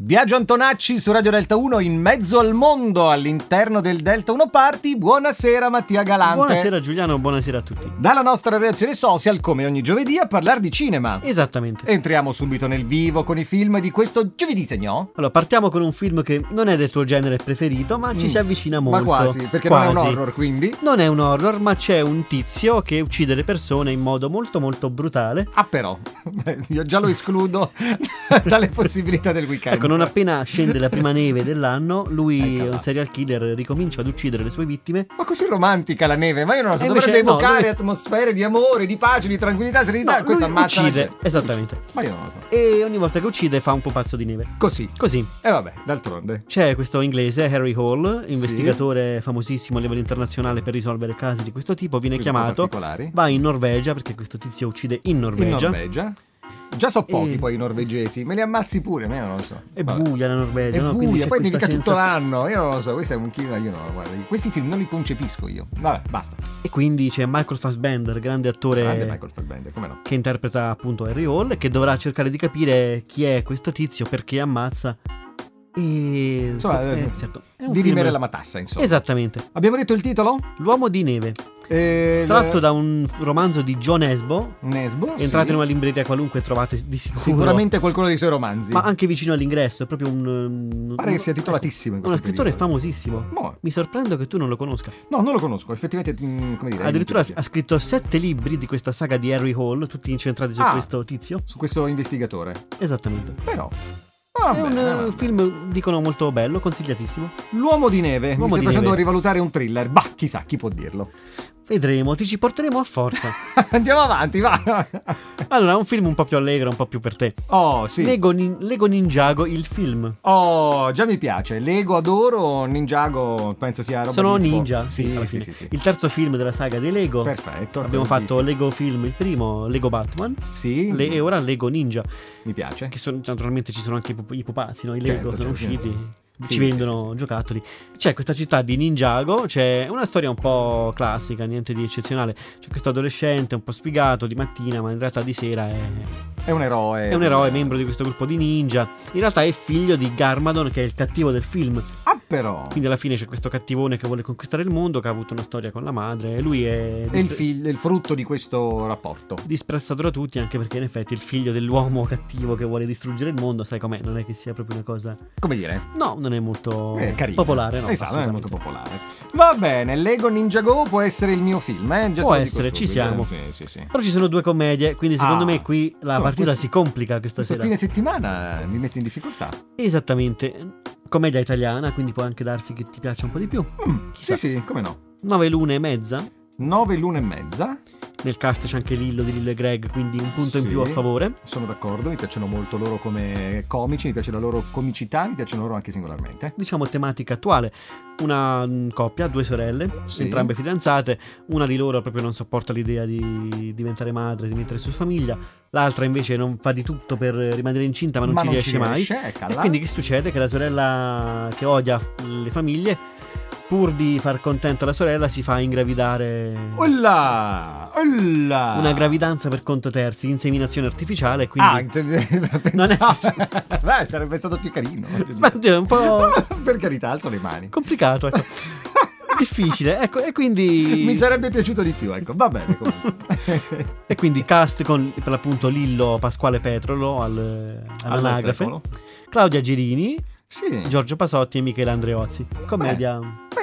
Biagio Antonacci su Radio Delta 1 in mezzo al mondo all'interno del Delta 1 Party. Buonasera Mattia Galante. Buonasera Giuliano, buonasera a tutti. Dalla nostra redazione social, come ogni giovedì, a parlare di cinema. Esattamente. Entriamo subito nel vivo con i film di questo giovedì, segnò. Allora, partiamo con un film che non è del tuo genere preferito, ma ci si avvicina molto. Ma quasi, perché quasi. Non è un horror, quindi? Non è un horror, ma c'è un tizio che uccide le persone in modo molto molto brutale. Ah, però, io già lo escludo dalle possibilità del weekend. Ecco, non appena scende la prima neve dell'anno, lui è un serial killer, ricomincia ad uccidere le sue vittime. Ma così romantica la neve, ma io non lo so, invece, dovrebbe evocare lui... atmosfere di amore, di pace, di tranquillità, serenità. No, Questa lui ammazza uccide, esattamente. Ma io non lo so. E ogni volta che uccide fa un pupazzo di neve. Così. E vabbè, d'altronde. C'è questo inglese, Harry Hall, investigatore famosissimo a livello internazionale per risolvere casi di questo tipo. Viene chiamato, va in Norvegia, perché questo tizio uccide in Norvegia. Già so pochi poi i norvegesi, me li ammazzi pure, ma io non lo so. È buia la Norvegia, è no? buia, poi nevica tutto l'anno, io non lo so, questo è un chilo, io no, guarda, questi film non li concepisco io. Vabbè, basta. E quindi c'è Michael Fassbender, grande attore, Michael Fassbender, come no? che interpreta appunto Harry Hall, che dovrà cercare di capire chi è questo tizio, perché ammazza. E insomma, certo, è un dirimere film... la matassa, insomma. Esattamente. Abbiamo detto il titolo? L'uomo di neve. Tratto da un romanzo di John Nesbo. Entrate in una libreria qualunque, trovate di sicuro sicuramente qualcuno dei suoi romanzi, ma anche vicino all'ingresso. È proprio pare che sia titolatissimo in uno scrittore periodo. Famosissimo. Mi sorprendo che tu non lo conosca. No, non lo conosco, effettivamente, come dire. Addirittura ha scritto 7 libri di questa saga di Harry Hall, tutti incentrati su questo tizio, su questo investigatore. Esattamente. Però è un film, dicono, molto bello, consigliatissimo. L'uomo di neve. Mi stai facendo rivalutare un thriller. Bah, chissà, chi può dirlo. Vedremo, ti ci porteremo a forza. Andiamo avanti, va. Allora, un film un po' più allegro, un po' più per te. Oh, sì. Lego Ninjago, il film. Oh, già mi piace. Lego adoro, Ninjago penso sia roba. Sono ninja. Sì. Il terzo film della saga dei Lego. Perfetto. Abbiamo fatto Lego film, il primo, Lego Batman. Sì. E ora Lego Ninja. Mi piace. Che naturalmente ci sono anche i pupazzi, no? I Lego sono usciti. Sì, ci vendono giocattoli. C'è questa città di Ninjago, c'è una storia un po' classica, niente di eccezionale. C'è questo adolescente un po' sfigato di mattina, ma in realtà di sera è un eroe. È un eroe, membro di questo gruppo di ninja. In realtà è figlio di Garmadon, che è il cattivo del film. Però. Quindi alla fine c'è questo cattivone che vuole conquistare il mondo, che ha avuto una storia con la madre, e lui è il frutto di questo rapporto. Disprezzato da tutti, anche perché in effetti il figlio dell'uomo cattivo che vuole distruggere il mondo, sai com'è, non è che sia proprio una cosa, come dire, no, non è molto carino. Popolare, no? Esatto, non è molto popolare. Va bene, Lego Ninjago può essere il mio film, Già può essere, ci siamo. Sì. Però ci sono 2 commedie, quindi secondo me qui la partita si complica questa sera. Fine settimana mi mette in difficoltà. Esattamente. Commedia italiana, quindi può anche darsi che ti piaccia un po' di più. Sì, come no. 9 l'una e mezza. 9 l'una e mezza. Nel cast c'è anche Lillo di Lillo e Greg, quindi un punto in più a favore. Sono d'accordo, mi piacciono molto loro come comici, mi piace la loro comicità, mi piacciono loro anche singolarmente. Diciamo tematica attuale. Una coppia, 2 sorelle, entrambe fidanzate. Una di loro proprio non sopporta l'idea di diventare madre, di mettere su famiglia. L'altra invece non fa di tutto per rimanere incinta, ma non ci riesce mai. E quindi che succede? Che la sorella, che odia le famiglie, pur di far contenta la sorella, si fa ingravidare. Olla! Una gravidanza per conto terzi, inseminazione artificiale, quindi non è beh, sarebbe stato più carino. Ma è un po' per carità, alzo le mani. Complicato, ecco. Difficile, ecco, e quindi mi sarebbe piaciuto di più, ecco, va bene comunque. E quindi cast con per l'appunto Lillo Pasquale Petrolo all'anagrafe, Claudia Girini, Giorgio Pasotti e Michele Andreozzi. Commedia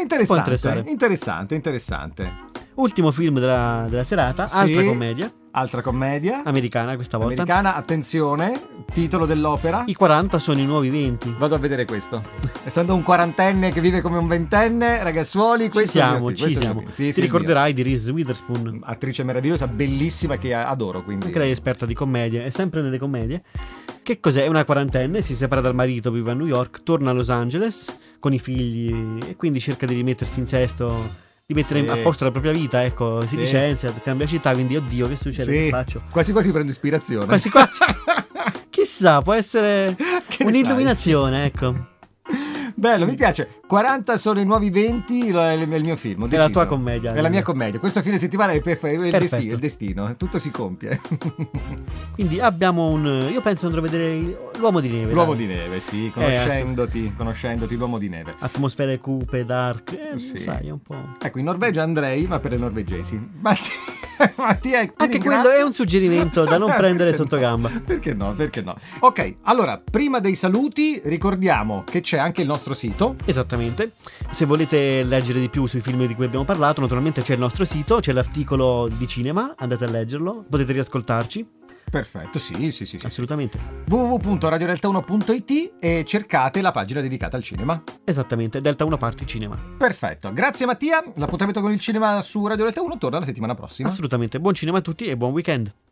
interessante. Ultimo film della serata, altra commedia americana questa volta. Americana, attenzione, titolo dell'opera: I 40 sono i nuovi 20. Vado a vedere questo. Essendo un quarantenne che vive come un ventenne, ragazzuoli, questo ci siamo. Ti ricorderai di Reese Witherspoon, attrice meravigliosa, bellissima, che adoro, quindi. Anche lei è esperta di commedie, è sempre nelle commedie. Che cos'è? È una quarantenne, si separa dal marito, vive a New York, torna a Los Angeles con i figli e quindi cerca di rimettersi in sesto, di mettere a posto la propria vita, ecco, si licenzia, cambia città, quindi oddio, che succede? Che faccio? Quasi prendo ispirazione. Quasi. Chissà, può essere un'illuminazione, ecco. Bello, mi piace. 40 sono i nuovi 20, è il mio film. È la tua commedia. È la mia commedia. Questo fine settimana è Perfetto. il destino. Tutto si compie. Quindi abbiamo io penso andrò a vedere l'Uomo di Neve. L'Uomo dai. di Neve, sì, conoscendoti l'Uomo di Neve. Atmosfere cupe, dark, Sì. sai, un po'. Ecco, in Norvegia andrei, ma per le norvegesi. Mattia, ti Anche quello ringrazio. è un suggerimento da non prendere Perché sotto no? gamba. Perché no? Perché no? Ok, allora, prima dei saluti, ricordiamo che c'è anche il nostro sito. Esattamente. Se volete leggere di più sui film di cui abbiamo parlato, naturalmente c'è il nostro sito, c'è l'articolo di cinema, andate a leggerlo, potete riascoltarci. Perfetto, sì. Assolutamente. www.radiodelta1.it e cercate la pagina dedicata al cinema. Esattamente, Delta 1 Party Cinema. Perfetto, grazie Mattia. L'appuntamento con il cinema su Radio Delta 1 torna la settimana prossima. Assolutamente. Buon cinema a tutti e buon weekend.